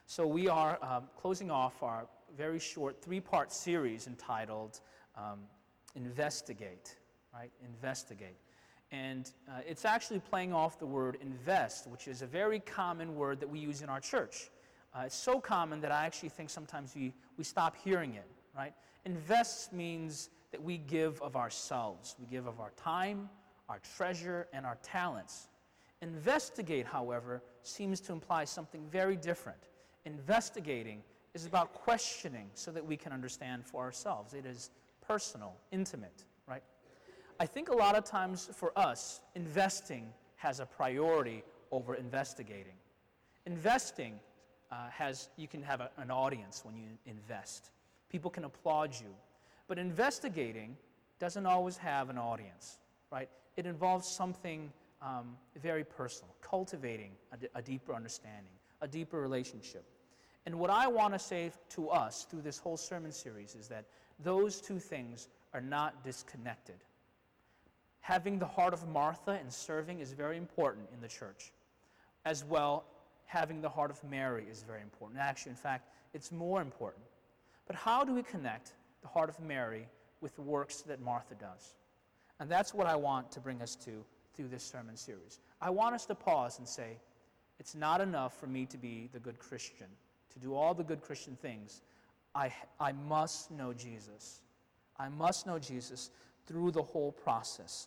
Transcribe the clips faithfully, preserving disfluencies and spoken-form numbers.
So we are um, closing off our very short three-part series entitled um, Investigate, right? Investigate. And uh, it's actually playing off the word invest, which is a very common word that we use in our church. Uh, it's so common that I actually think sometimes we, we stop hearing it, right? Invest means that we give of ourselves. We give of our time, our treasure, and our talents. Investigate, however, seems to imply something very different. Investigating is about questioning so that we can understand for ourselves. It is personal, intimate, right? I think a lot of times for us, investing has a priority over investigating. Investing uh, has, you can have a, an audience when you invest. People can applaud you. But investigating doesn't always have an audience, right? It involves something um, very personal, cultivating a, d- a deeper understanding, a deeper relationship. And what I want to say to us through this whole sermon series is that those two things are not disconnected. Having the heart of Martha and serving is very important in the church. As well, having the heart of Mary is very important. Actually, in fact, it's more important. But how do we connect the heart of Mary with the works that Martha does? And that's what I want to bring us to through this sermon series. I want us to pause and say, it's not enough for me to be the good Christian, to do all the good Christian things. I, I must know Jesus. I must know Jesus through the whole process.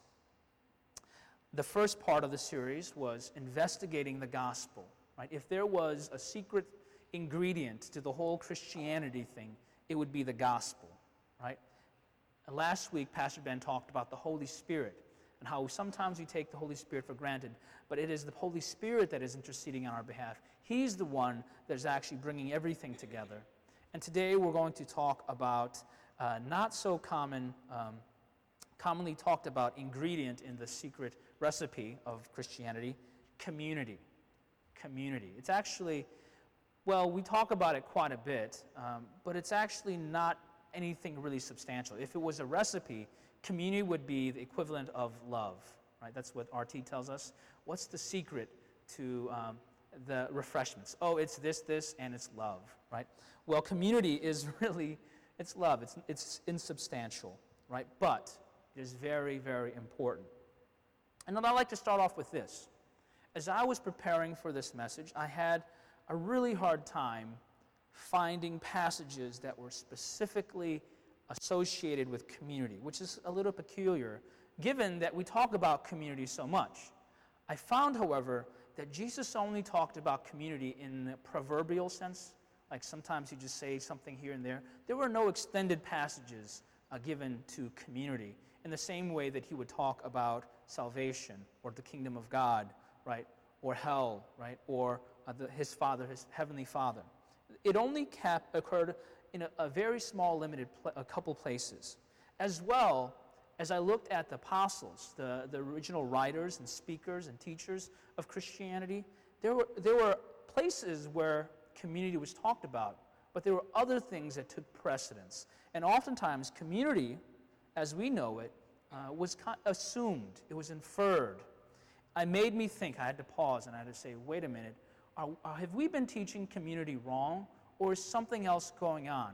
The first part of the series was investigating the gospel. Right? If there was a secret ingredient to the whole Christianity thing, it would be the gospel. Right? And last week, Pastor Ben talked about the Holy Spirit and how sometimes we take the Holy Spirit for granted, but it is the Holy Spirit that is interceding on our behalf. He's the one that is actually bringing everything together. And today we're going to talk about uh, not so common, um, commonly talked about ingredient in the secret recipe of Christianity, community. Community. It's actually, well, we talk about it quite a bit, um, but it's actually not anything really substantial. If it was a recipe, community would be the equivalent of love, right? That's what R T tells us. What's the secret to um, the refreshments? Oh, it's this, this, and it's love, right? Well, community is really, it's love. It's, it's insubstantial, right? But it is very, very important. And then I'd like to start off with this. As I was preparing for this message, I had a really hard time finding passages that were specifically associated with community, which is a little peculiar, given that we talk about community so much. I found, however, that Jesus only talked about community in the proverbial sense, like sometimes he just say something here and there. There were no extended passages uh, given to community in the same way that he would talk about salvation or the kingdom of God, right, or hell, right, or uh, the, his Father, his heavenly Father. It only cap- occurred in a, a very small, limited, pl- a couple places. As well, as I looked at the apostles, the, the original writers and speakers and teachers of Christianity, there were, there were places where community was talked about, but there were other things that took precedence. And oftentimes, community, as we know it, uh, was con- assumed, it was inferred. It made me think. I had to pause and I had to say, wait a minute, are, are, have we been teaching community wrong, or is something else going on?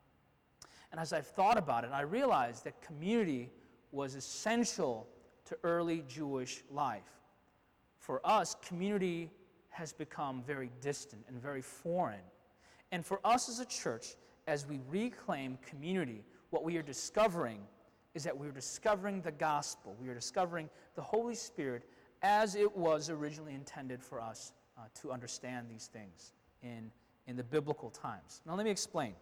And as I've thought about it, I realized that community was essential to early Jewish life. For us, community has become very distant and very foreign. And for us as a church, as we reclaim community, what we are discovering is that we are discovering the gospel. We are discovering the Holy Spirit as it was originally intended for us uh, to understand these things in, in the biblical times. Now let me explain.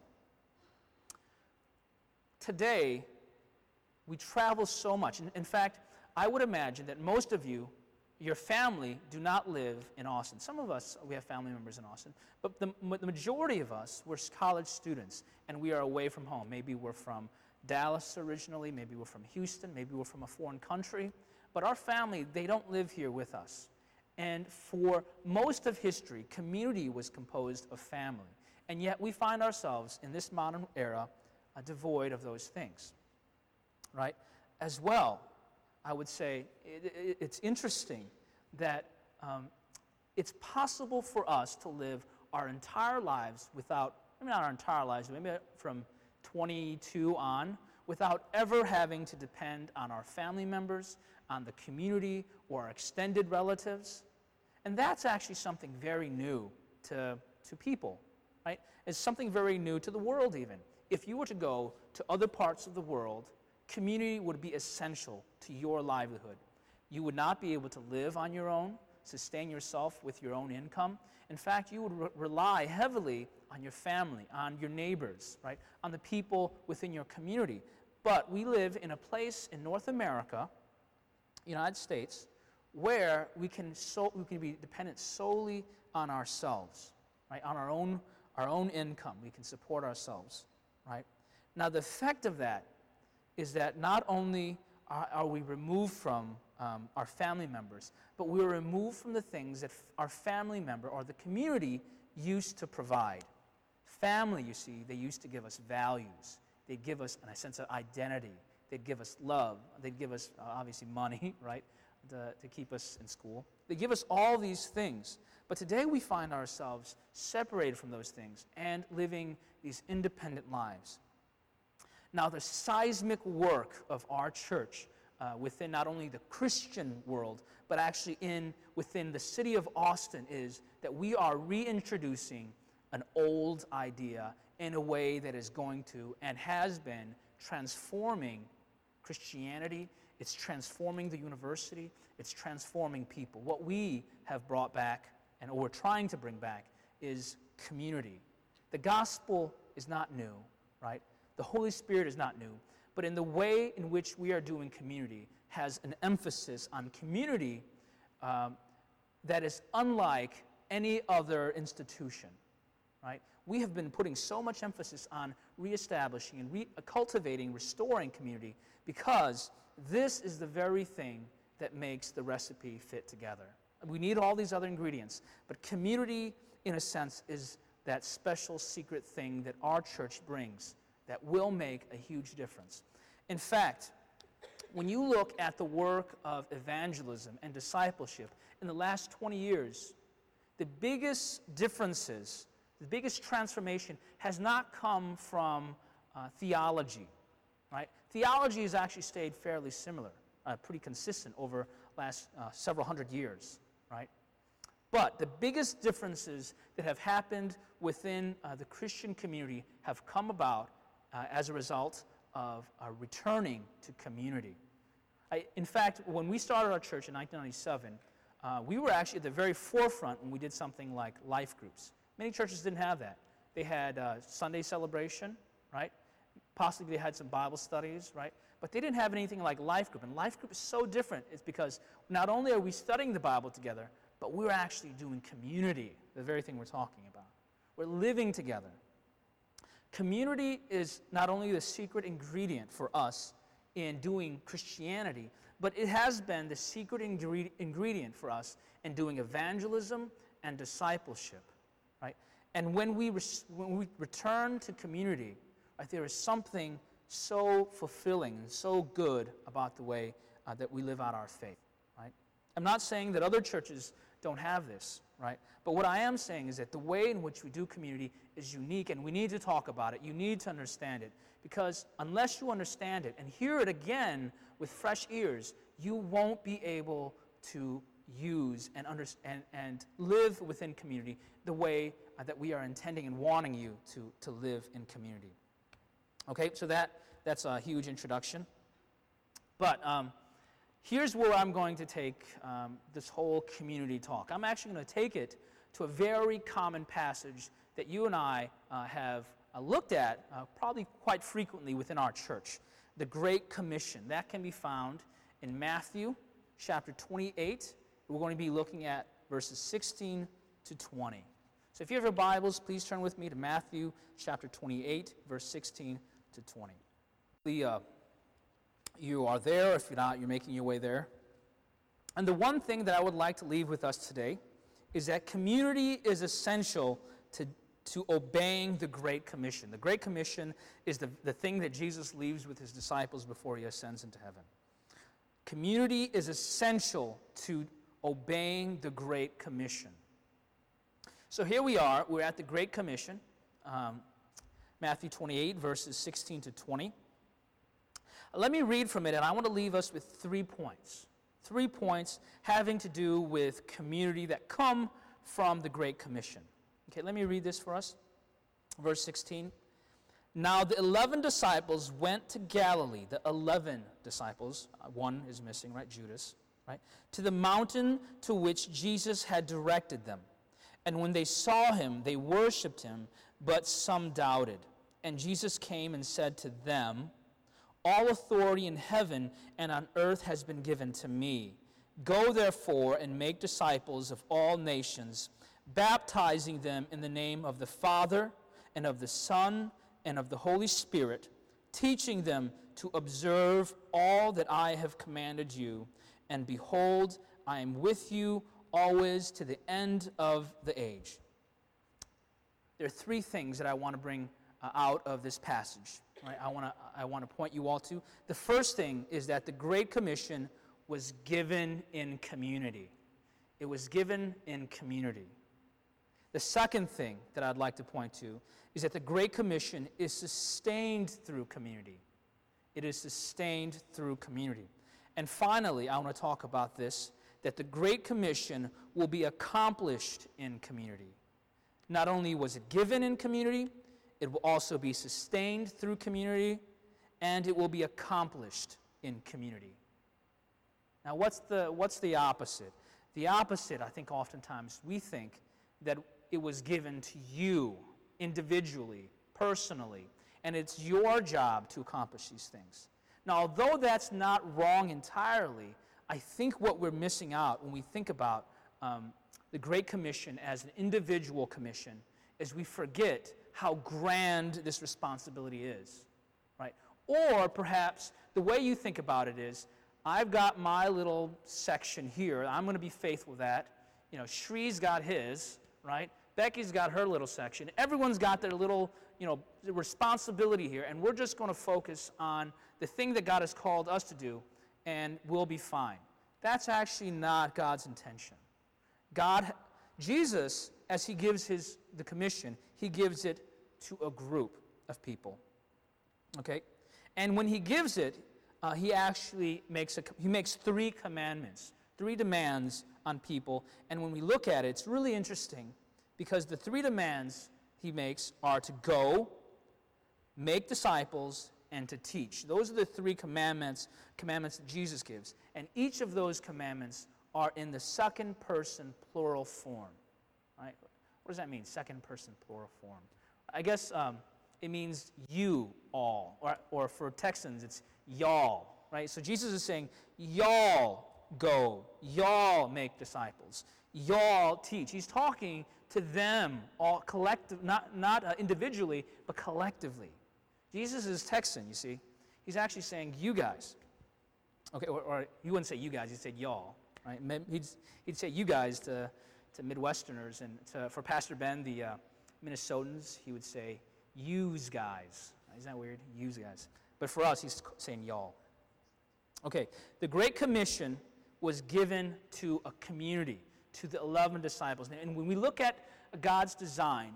Today, we travel so much. In, in fact, I would imagine that most of you, your family, do not live in Austin. Some of us, we have family members in Austin, but the, the majority of us, we're college students, and we are away from home. Maybe we're from Dallas originally, maybe we're from Houston, maybe we're from a foreign country, but our family, they don't live here with us. And for most of history, community was composed of family. And yet we find ourselves in this modern era uh, devoid of those things, right? As well, I would say it, it, it's interesting that um, it's possible for us to live our entire lives without, maybe not our entire lives, maybe from twenty-two on, without ever having to depend on our family members, on the community, or our extended relatives. And that's actually something very new to, to people, right? It's something very new to the world even. If you were to go to other parts of the world, community would be essential to your livelihood. You would not be able to live on your own, sustain yourself with your own income. In fact, you would re- rely heavily on your family, on your neighbors, right? On the people within your community. But we live in a place in North America, United States, where we can so we can be dependent solely on ourselves, right? On our own our own income, we can support ourselves, right? Now the effect of that is that not only are, are we removed from um, our family members, but we're removed from the things that f- our family member or the community used to provide. Family, you see, they used to give us values. They'd give us a sense of identity. They'd give us love. They'd give us, uh, obviously, money, right, to, to keep us in school. They give us all these things. But today we find ourselves separated from those things and living these independent lives. Now, the seismic work of our church uh, within not only the Christian world, but actually in within the city of Austin is that we are reintroducing an old idea in a way that is going to and has been transforming Christianity. It's transforming the university. It's transforming people. What we have brought back and what we're trying to bring back is community. The gospel is not new, right? The Holy Spirit is not new, but in the way in which we are doing community has an emphasis on community um, that is unlike any other institution, right? We have been putting so much emphasis on reestablishing and re- cultivating, restoring community because this is the very thing that makes the recipe fit together. We need all these other ingredients, but community, in a sense, is that special secret thing that our church brings that will make a huge difference. In fact, when you look at the work of evangelism and discipleship in the last twenty years, the biggest differences, the biggest transformation has not come from uh, theology, right? Theology has actually stayed fairly similar, uh, pretty consistent over last uh, several hundred years, right? But the biggest differences that have happened within uh, the Christian community have come about uh, as a result of uh, returning to community. I, in fact, when we started our church in nineteen ninety-seven, uh, we were actually at the very forefront when we did something like life groups. Many churches didn't have that. They had uh, Sunday celebration, right? Possibly they had some Bible studies, right? But they didn't have anything like life group. And life group is so different. It's because not only are we studying the Bible together, but we're actually doing community, the very thing we're talking about. We're living together. Community is not only the secret ingredient for us in doing Christianity, but it has been the secret ingre- ingredient for us in doing evangelism and discipleship, right? And when we, res- when we return to community, right, there is something so fulfilling and so good about the way uh, that we live out our faith, right? I'm not saying that other churches don't have this, right? But what I am saying is that the way in which we do community is unique, and we need to talk about it. You need to understand it, because unless you understand it and hear it again with fresh ears, you won't be able to use and, under, and, and live within community the way uh, that we are intending and wanting you to, to live in community. Okay, so that, that's a huge introduction. But um, here's where I'm going to take um, this whole community talk. I'm actually going to take it to a very common passage that you and I uh, have uh, looked at uh, probably quite frequently within our church, the Great Commission. That can be found in Matthew chapter twenty-eight. We're going to be looking at verses sixteen to twenty. So if you have your Bibles, please turn with me to Matthew chapter twenty-eight, verse sixteen to twenty. The, uh, you are there. If you're not, you're making your way there. And the one thing that I would like to leave with us today is that community is essential to, to obeying the Great Commission. The Great Commission is the, the thing that Jesus leaves with his disciples before he ascends into heaven. Community is essential to obeying the Great Commission. So here we are. We're at the Great Commission, um, Matthew twenty-eight, verses sixteen to twenty. Let me read from it, and I want to leave us with three points. Three points having to do with community that come from the Great Commission. Okay, let me read this for us. Verse sixteen. Now the eleven disciples went to Galilee. The eleven disciples, uh, one is missing, right? Judas, right? To the mountain to which Jesus had directed them. And when they saw him, they worshipped him, but some doubted. And Jesus came and said to them, all authority in heaven and on earth has been given to me. Go therefore and make disciples of all nations, baptizing them in the name of the Father and of the Son and of the Holy Spirit, teaching them to observe all that I have commanded you. And behold, I am with you always to the end of the age. There are three things that I want to bring uh, out of this passage. Right? I want to I want to point you all to. The first thing is that the Great Commission was given in community. It was given in community. The second thing that I'd like to point to is that the Great Commission is sustained through community. It is sustained through community. And finally, I want to talk about this, that the Great Commission will be accomplished in community. Not only was it given in community, it will also be sustained through community, and it will be accomplished in community. Now, what's the, what's the opposite? The opposite, I think oftentimes we think that it was given to you individually, personally, and it's your job to accomplish these things. Now, although that's not wrong entirely, I think what we're missing out when we think about um, the Great Commission as an individual commission is we forget how grand this responsibility is, right? Or perhaps the way you think about it is, I've got my little section here. I'm going to be faithful with that. You know, Shree's got his, right? Becky's got her little section. Everyone's got their little, you know, responsibility here, and we're just going to focus on the thing that God has called us to do, and we'll be fine. That's actually not God's intention. God, Jesus, as he gives his the commission, he gives it to a group of people. Okay? And when he gives it, uh, he actually makes a, he makes three commandments, three demands on people. And when we look at it, it's really interesting because the three demands he makes are to go, make disciples, and to teach. Those are the three commandments, commandments that Jesus gives. And each of those commandments are in the second person plural form. Right? What does that mean, second person plural form? I guess um, it means you all, or, or for Texans, it's y'all, right? So Jesus is saying, y'all go, y'all make disciples, y'all teach. He's talking to them all collective, not, not uh, individually, but collectively. Jesus is Texan, you see. He's actually saying, you guys. Okay, or, or he wouldn't say you guys, he'd say y'all, right? He'd, he'd say you guys to, to Midwesterners, and to, for Pastor Ben, the uh, Minnesotans, he would say, yous guys. Isn't that weird? Yous guys. But for us, he's saying y'all. Okay, the Great Commission was given to a community, to the eleven disciples. And when we look at God's design,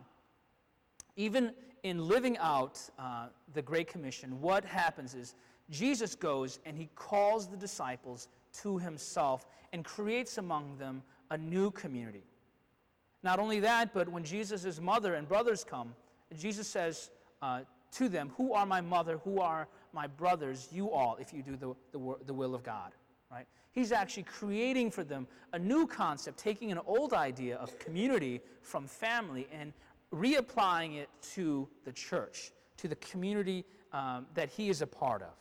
even in living out uh, the Great Commission, what happens is Jesus goes and he calls the disciples to himself and creates among them a new community. Not only that, but when Jesus' mother and brothers come, Jesus says uh, to them, who are my mother, who are my brothers, you all, if you do the, the, the will of God, right? He's actually creating for them a new concept, taking an old idea of community from family and reapplying it to the church, to the community um, that he is a part of.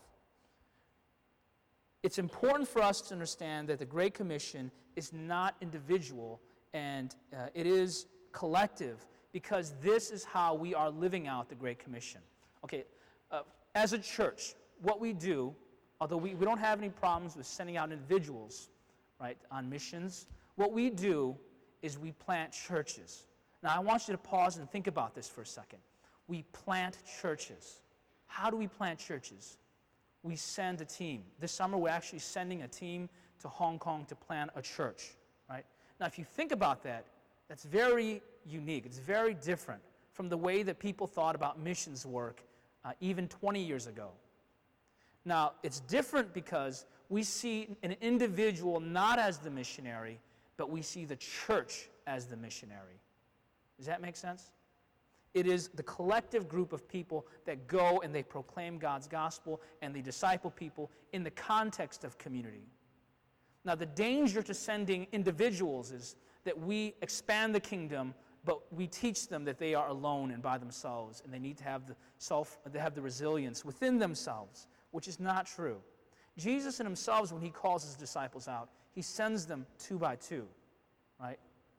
It's important for us to understand that the Great Commission is not individual, and uh, it is collective, because this is how we are living out the Great Commission. Okay, uh, as a church, what we do, although we, we don't have any problems with sending out individuals, right, on missions, what we do is we plant churches. Now, I want you to pause and think about this for a second. We plant churches. How do we plant churches? We send a team. This summer, we're actually sending a team to Hong Kong to plant a church, right? Now, if you think about that, that's very unique. It's very different from the way that people thought about missions work uh, even twenty years ago. Now, it's different because we see an individual not as the missionary, but we see the church as the missionary. Does that make sense? It is the collective group of people that go and they proclaim God's gospel and they disciple people in the context of community. Now, the danger to sending individuals is that we expand the kingdom, but we teach them that they are alone and by themselves, and they need to have the self, they have the resilience within themselves, which is not true. Jesus in himself, when he calls his disciples out, he sends them two by two, right?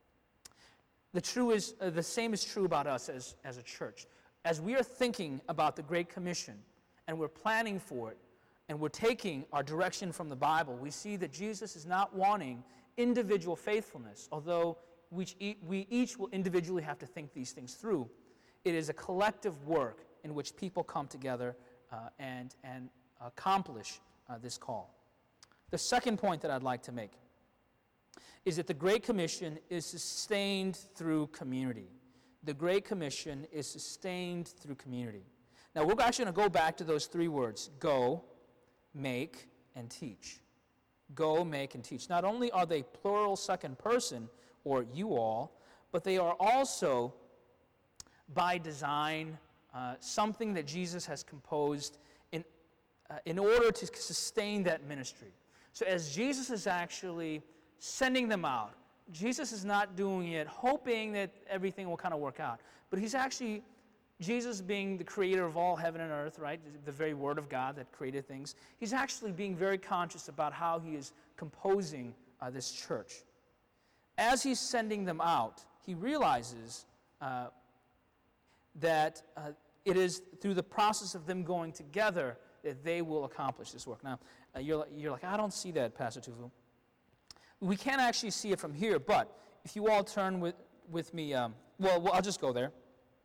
The true is uh, the same is true about us as, as a church. As we are thinking about the Great Commission and we're planning for it and we're taking our direction from the Bible, we see that Jesus is not wanting individual faithfulness, although we, we each will individually have to think these things through. It is a collective work in which people come together uh, and, and accomplish uh, this call. The second point that I'd like to make is that the Great Commission is sustained through community. The Great Commission is sustained through community. Now, we're actually going to go back to those three words: go, make, and teach. Go, make, and teach. Not only are they plural second person, or you all, but they are also, by design, uh, something that Jesus has composed in, uh, in order to sustain that ministry. So as Jesus is actually sending them out, Jesus is not doing it hoping that everything will kind of work out. But he's actually, Jesus being the creator of all heaven and earth, right, the very word of God that created things, he's actually being very conscious about how he is composing uh, this church. As he's sending them out, he realizes uh, that uh, it is through the process of them going together that they will accomplish this work. Now, uh, you're, you're like, I don't see that, Pastor Tufu. We can't actually see it from here, but if you all turn with, with me, um, well, well, I'll just go there.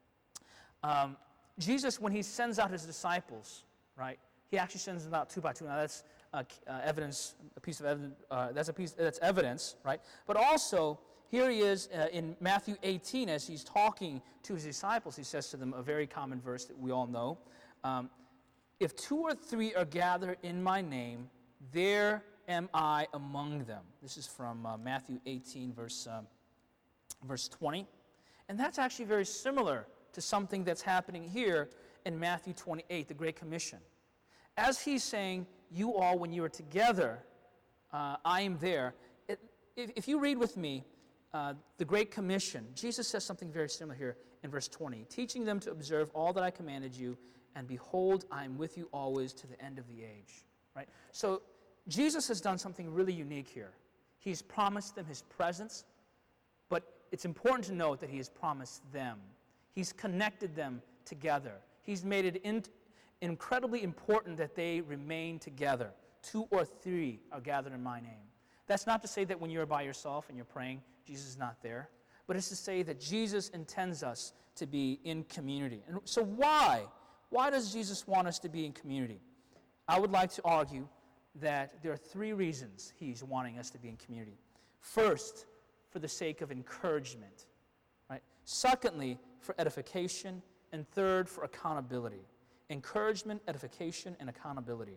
Um, Jesus, when he sends out his disciples, right, he actually sends them out two by two. Now, that's uh, uh, evidence, a piece of evidence, uh, that's a piece, that's evidence, right? But also, here he is uh, in Matthew eighteen, as he's talking to his disciples, he says to them a very common verse that we all know. Um, if two or three are gathered in my name, there am I among them. This is from uh, Matthew eighteen, verse, um, verse twenty. And that's actually very similar to something that's happening here in Matthew twenty-eight, the Great Commission. As he's saying, you all, when you are together, uh, I am there. It, if, if you read with me uh, the Great Commission, Jesus says something very similar here in verse twenty, teaching them to observe all that I commanded you, and behold, I am with you always to the end of the age. Right? So Jesus has done something really unique here. He's promised them his presence, but it's important to note that he has promised them. He's connected them together. He's made it in, incredibly important that they remain together. Two or three are gathered in my name. That's not to say that when you're by yourself and you're praying, Jesus is not there, but it's to say that Jesus intends us to be in community. And so why? Why does Jesus want us to be in community? I would like to argue that there are three reasons he's wanting us to be in community. First, for the sake of encouragement. Right? Secondly, for edification. And third, for accountability. Encouragement, edification, and accountability.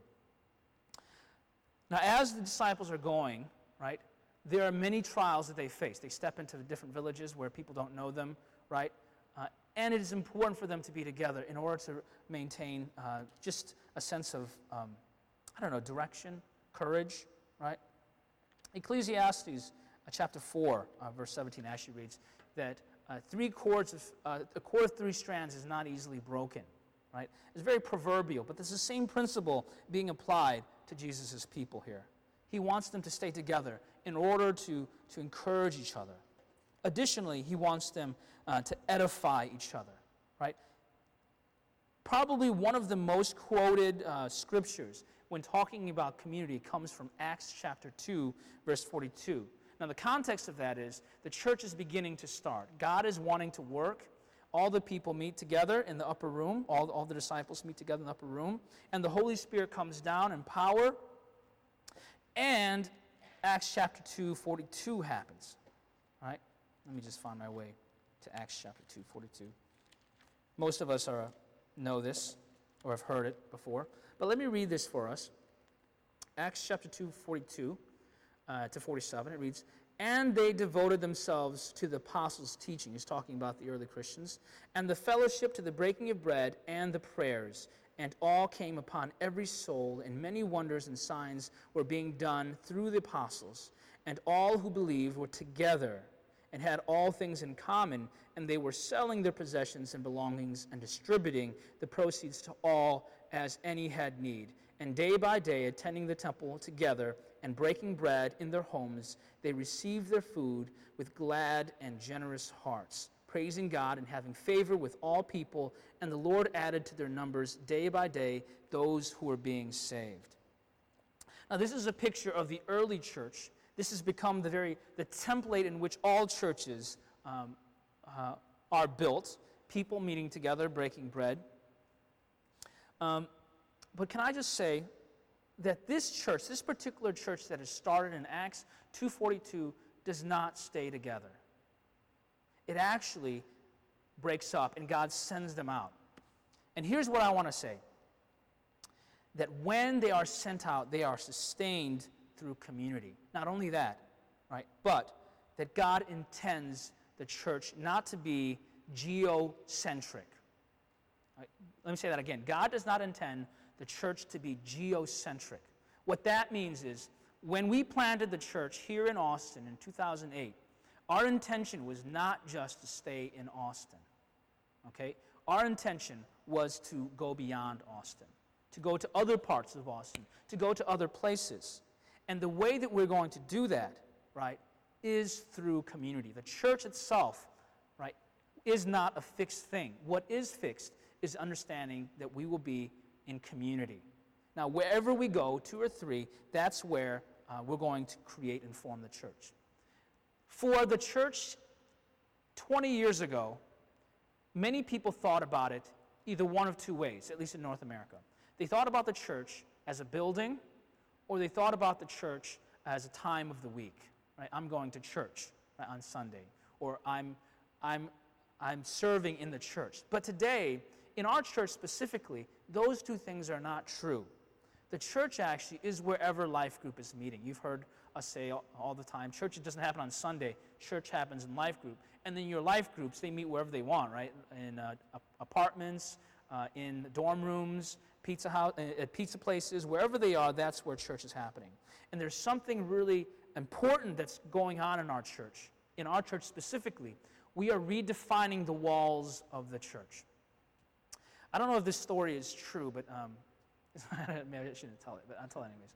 Now, as the disciples are going, right, there are many trials that they face. They step into the different villages where people don't know them, right? Uh, and it is important for them to be together in order to maintain uh, just a sense of, um, I don't know, direction, courage, right? Ecclesiastes uh, chapter four, uh, verse seventeen actually reads that uh, three cords of, uh, a cord of three strands is not easily broken, right? It's very proverbial, but there's the same principle being applied to Jesus' people here. He wants them to stay together in order to, to encourage each other. Additionally, he wants them uh, to edify each other, right? Probably one of the most quoted uh, scriptures when talking about community comes from Acts chapter two, verse forty-two. Now, the context of that is the church is beginning to start. God is wanting to work. All the people meet together in the upper room. All, all the disciples meet together in the upper room. And the Holy Spirit comes down in power. And Acts chapter two, forty-two happens. Right? Let me just find my way to Acts chapter two, forty-two. Most of us are, know this or have heard it before, but let me read this for us. Acts chapter two, forty-two uh, to forty-seven, it reads, "And they devoted themselves to the apostles' teaching," he's talking about the early Christians, "and the fellowship, to the breaking of bread, and the prayers. And all came upon every soul, and many wonders and signs were being done through the apostles. And all who believed were together and had all things in common, and they were selling their possessions and belongings and distributing the proceeds to all as any had need. And day by day, attending the temple together and breaking bread in their homes, they received their food with glad and generous hearts, praising God and having favor with all people. And the Lord added to their numbers day by day those who were being saved." Now, this is a picture of the early church. This has become the very the template in which all churches um, uh, are built. People meeting together, breaking bread. Um, but can I just say that this church, this particular church that is started in Acts two forty-two, does not stay together. It actually breaks up, and God sends them out. And here's what I want to say. That when they are sent out, they are sustained through community. Not only that, right, but that God intends the church not to be geocentric. Right? Let me say that again. God does not intend the church to be geocentric. What that means is, when we planted the church here in Austin in two thousand eight, our intention was not just to stay in Austin, okay? Our intention was to go beyond Austin, to go to other parts of Austin, to go to other places. And the way that we're going to do that, right, is through community. The church itself, right, is not a fixed thing. What is fixed is understanding that we will be in community. Now, wherever we go, two or three, that's where uh, we're going to create and form the church. For the church twenty years ago, many people thought about it either one of two ways, at least in North America. They thought about the church as a building, or they thought about the church as a time of the week. Right? I'm going to church, right, on Sunday, or I'm, I'm, I'm serving in the church. But today, in our church specifically, those two things are not true. The church actually is wherever Life Group is meeting. You've heard us say all, all the time, church doesn't happen on Sunday, church happens in Life Group. And then your life groups, they meet wherever they want, right? In uh, apartments, uh, in dorm rooms, pizza house, uh, pizza places, wherever they are, that's where church is happening. And there's something really important that's going on in our church. In our church specifically, we are redefining the walls of the church. I don't know if this story is true, but um, maybe I shouldn't tell it, but I'll tell it anyways.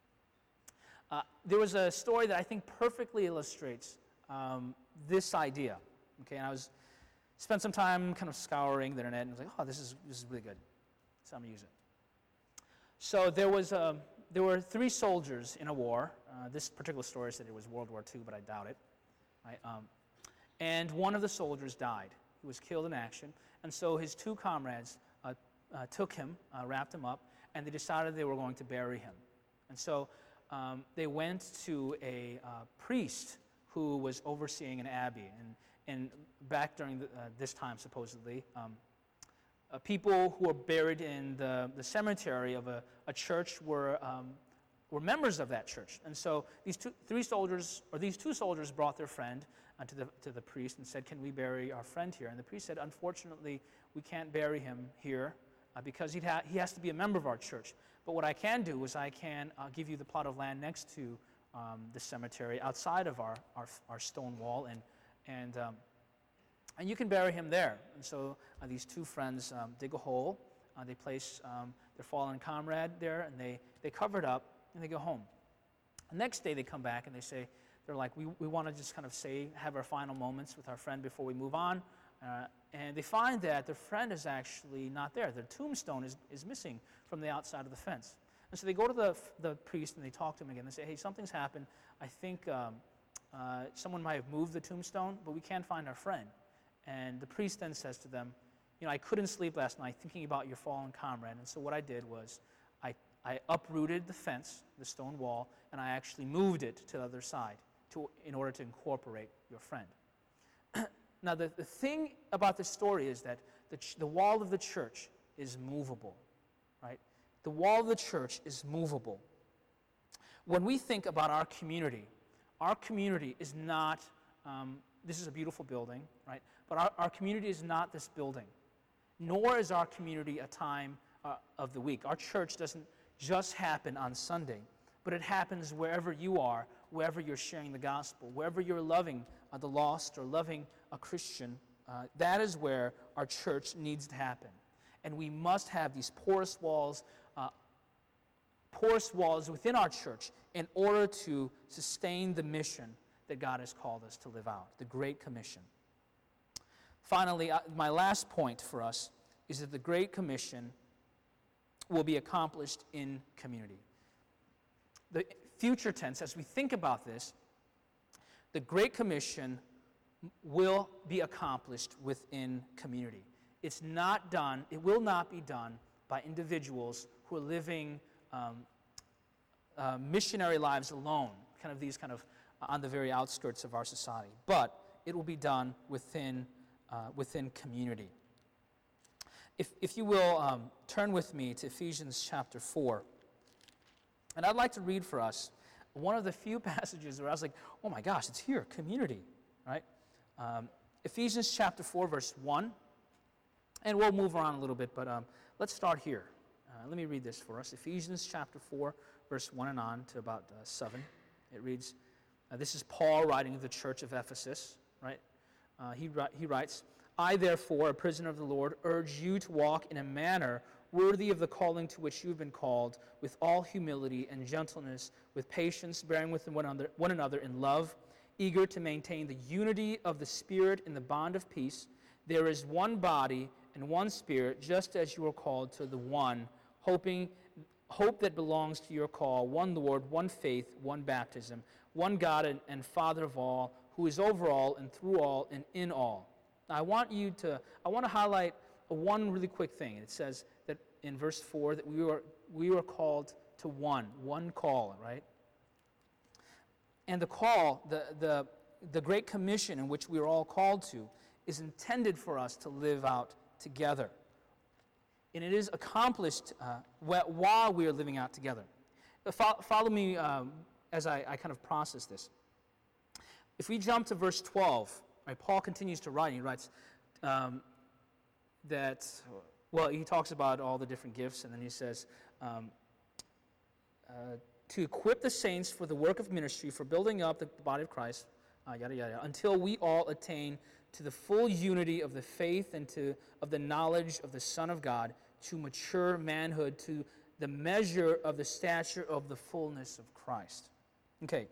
Uh, there was a story that I think perfectly illustrates um, this idea. Okay, and I was spent some time kind of scouring the internet, and I was like, oh, this is this is really good, so I'm gonna use it. So there was a, there were three soldiers in a war. Uh, this particular story said it was World War Two, but I doubt it. Right? Um, and one of the soldiers died. He was killed in action, and so his two comrades uh, uh, took him, uh, wrapped him up, and they decided they were going to bury him. And so um, they went to a uh, priest who was overseeing an abbey. And, and back during the, uh, this time, supposedly, um, uh, people who were buried in the, the cemetery of a, a church were, um, were members of that church. And so these two, three soldiers, or these two soldiers brought their friend uh, to, the, to the priest and said, can we bury our friend here? And the priest said, unfortunately, we can't bury him here uh, because he'd ha- he has to be a member of our church. But what I can do is I can uh, give you the plot of land next to Um, the cemetery outside of our, our, our stone wall, and, and, um, and you can bury him there. And so uh, these two friends um, dig a hole, uh, they place um, their fallen comrade there, and they, they cover it up, and they go home. The next day they come back and they say, they're like, we, we want to just kind of say, have our final moments with our friend before we move on. Uh, and they find that their friend is actually not there. Their tombstone is, is missing from the outside of the fence. And so they go to the, the priest and they talk to him again. They say, hey, something's happened. I think um, uh, someone might have moved the tombstone, but we can't find our friend. And the priest then says to them, you know, I couldn't sleep last night thinking about your fallen comrade. And so what I did was I, I uprooted the fence, the stone wall, and I actually moved it to the other side to, in order to incorporate your friend. Now, the, the thing about this story is that the, ch- the wall of the church is movable, right? The wall of the church is movable. When we think about our community, our community is not, um, this is a beautiful building, right? But our, our community is not this building, nor is our community a time uh, of the week. Our church doesn't just happen on Sunday, but it happens wherever you are, wherever you're sharing the gospel, wherever you're loving uh, the lost or loving a Christian. Uh, that is where our church needs to happen. And we must have these porous walls, uh, porous walls within our church in order to sustain the mission that God has called us to live out, the Great Commission. Finally, uh, my last point for us is that the Great Commission will be accomplished in community. The future tense, as we think about this, the Great Commission will be accomplished within community. It's not done, it will not be done by individuals who are living um, uh, missionary lives alone, kind of these kind of uh, on the very outskirts of our society. But it will be done within, uh, within community. If, if you will, um, turn with me to Ephesians chapter four. And I'd like to read for us one of the few passages where I was like, oh my gosh, it's here, community, right? Um, Ephesians chapter four, verse one. And we'll move around a little bit, but um, let's start here. Uh, let me read this for us. Ephesians chapter four, verse one and on to about uh, seven. It reads, uh, this is Paul writing to the church of Ephesus, right? Uh, he, he writes, I, therefore, a prisoner of the Lord, urge you to walk in a manner worthy of the calling to which you have been called, with all humility and gentleness, with patience, bearing with one another, one another in love, eager to maintain the unity of the Spirit in the bond of peace. There is one body and one Spirit, just as you are called to the one, hoping, hope that belongs to your call, one Lord, one faith, one baptism, one God and, and Father of all, who is over all and through all and in all. Now, I want you to, I want to highlight one really quick thing. It says that in verse four that we were, we were called to one, one call, right? And the call, the, the, the Great Commission in which we are all called to, is intended for us to live out together. And it is accomplished uh, while we are living out together. Follow me um, as I, I kind of process this. If we jump to verse twelve, right, Paul continues to write, and he writes um, that, well, he talks about all the different gifts, and then he says, um, uh, to equip the saints for the work of ministry, for building up the body of Christ, uh, yada, yada, until we all attain to the full unity of the faith and to of the knowledge of the Son of God, to mature manhood, to the measure of the stature of the fullness of Christ. Okay,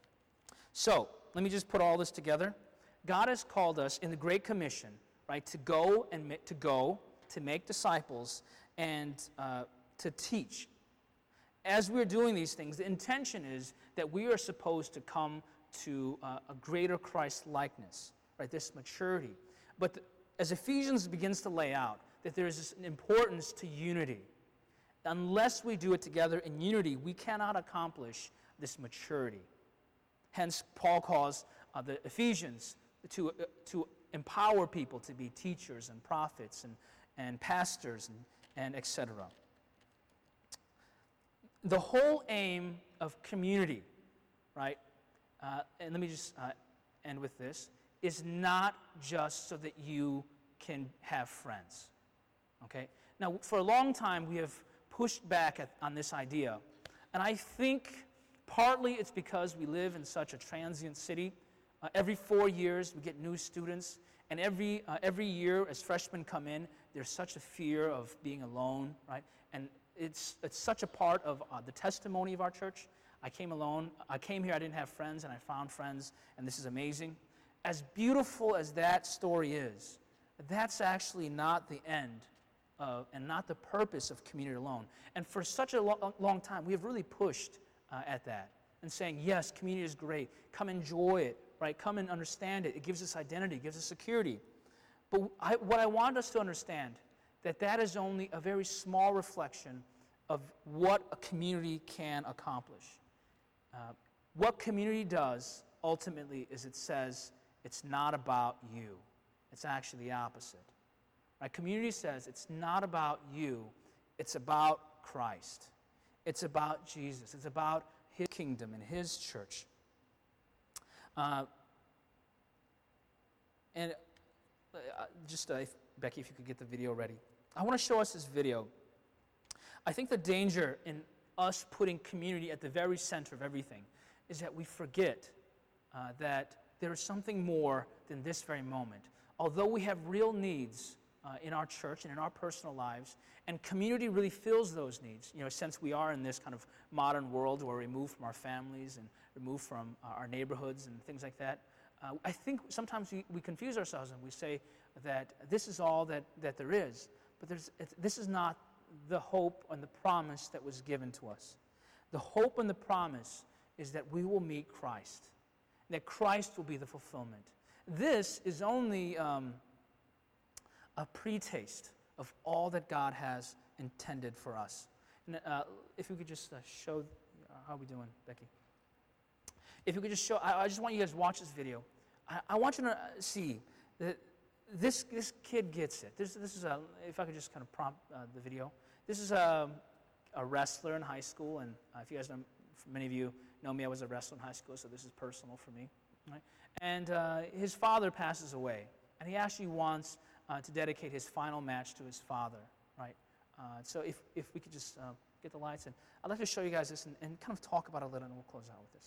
so let me just put all this together. God has called us in the Great Commission, right, to go and ma- to go to make disciples and uh, to teach. As we're doing these things, the intention is that we are supposed to come to uh, a greater Christ likeness, right? This maturity. But the, as Ephesians begins to lay out, that there is this importance to unity. Unless we do it together in unity, we cannot accomplish this maturity. Hence, Paul calls uh, the Ephesians to, uh, to empower people to be teachers and prophets and, and pastors and, and et cetera. The whole aim of community, right, uh, and let me just uh, end with this, is not just so that you can have friends, okay? Now, for a long time, we have pushed back at, on this idea, and I think partly it's because we live in such a transient city. Uh, every four years, we get new students, and every, uh, every year, as freshmen come in, there's such a fear of being alone, right? And It's it's such a part of uh, the testimony of our church. I came alone. I came here, I didn't have friends, and I found friends, and this is amazing. As beautiful as that story is, that's actually not the end of, and not the purpose of community alone. And for such a lo- long time, we have really pushed uh, at that and saying, yes, community is great. Come enjoy it, right? Come and understand it. It gives us identity, it gives us security. But I, what I want us to understand, that that is only a very small reflection of what a community can accomplish. Uh, what community does, ultimately, is it says, it's not about you. It's actually the opposite. Right? Community says it's not about you, it's about Christ. It's about Jesus. It's about His kingdom and His church. Uh, and uh, just, uh, if, Becky, if you could get the video ready. I want to show us this video. I think the danger in us putting community at the very center of everything is that we forget uh, that there is something more than this very moment. Although we have real needs uh, in our church and in our personal lives, and community really fills those needs, you know, since we are in this kind of modern world where we're removed from our families and removed from uh, our neighborhoods and things like that, uh, I think sometimes we, we confuse ourselves and we say that this is all that, that there is. But there's, it's, this is not the hope and the promise that was given to us. The hope and the promise is that we will meet Christ, that Christ will be the fulfillment. This is only um, a pre-taste of all that God has intended for us. And, uh, if we could just uh, show, uh, how are we doing, Becky? If you could just show, I, I just want you guys to watch this video. I, I want you to see that this this kid gets it. This this is a, if I could just kind of prompt uh, the video. This is a, a wrestler in high school, and uh, if you guys know, many of you know me, I was a wrestler in high school, so this is personal for me. Right? And uh, his father passes away, and he actually wants uh, to dedicate his final match to his father. Right? Uh, so if if we could just uh, get the lights in, I'd like to show you guys this and, and kind of talk about it a little, and we'll close out with this.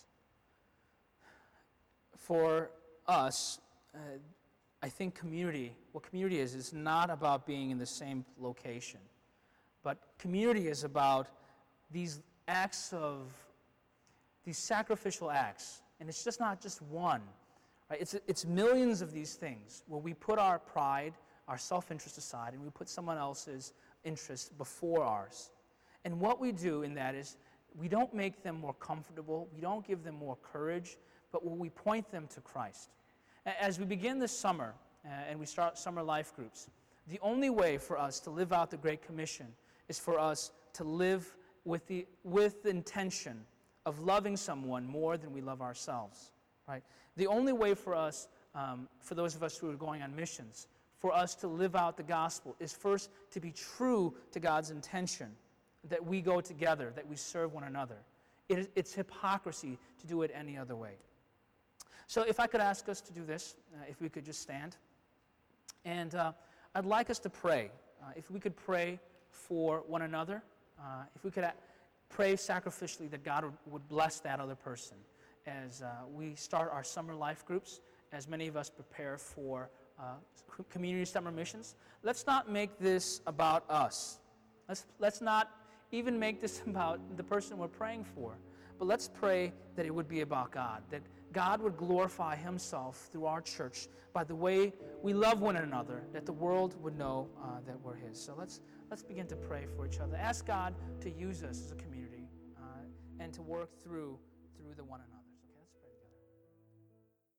For us, uh, I think community, what community is, is not about being in the same location. But community is about these acts of, these sacrificial acts. And it's just not just one. Right? It's, it's millions of these things where we put our pride, our self-interest aside, and we put someone else's interest before ours. And what we do in that is we don't make them more comfortable, we don't give them more courage, but we point them to Christ. As we begin this summer, uh, and we start summer life groups, the only way for us to live out the Great Commission is for us to live with the, with the intention of loving someone more than we love ourselves. Right? The only way for us, um, for those of us who are going on missions, for us to live out the gospel is first to be true to God's intention, that we go together, that we serve one another. It is, it's hypocrisy to do it any other way. So if I could ask us to do this, uh, if we could just stand. And uh, I'd like us to pray. Uh, if we could pray for one another, uh, if we could a- pray sacrificially that God would, would bless that other person as uh, we start our summer life groups, as many of us prepare for uh, community summer missions. Let's not make this about us. Let's, let's not even make this about the person we're praying for. But let's pray that it would be about God, that God would glorify Himself through our church by the way we love one another, that the world would know uh, that we're His. So let's let's begin to pray for each other. Ask God to use us as a community uh, and to work through through the one another.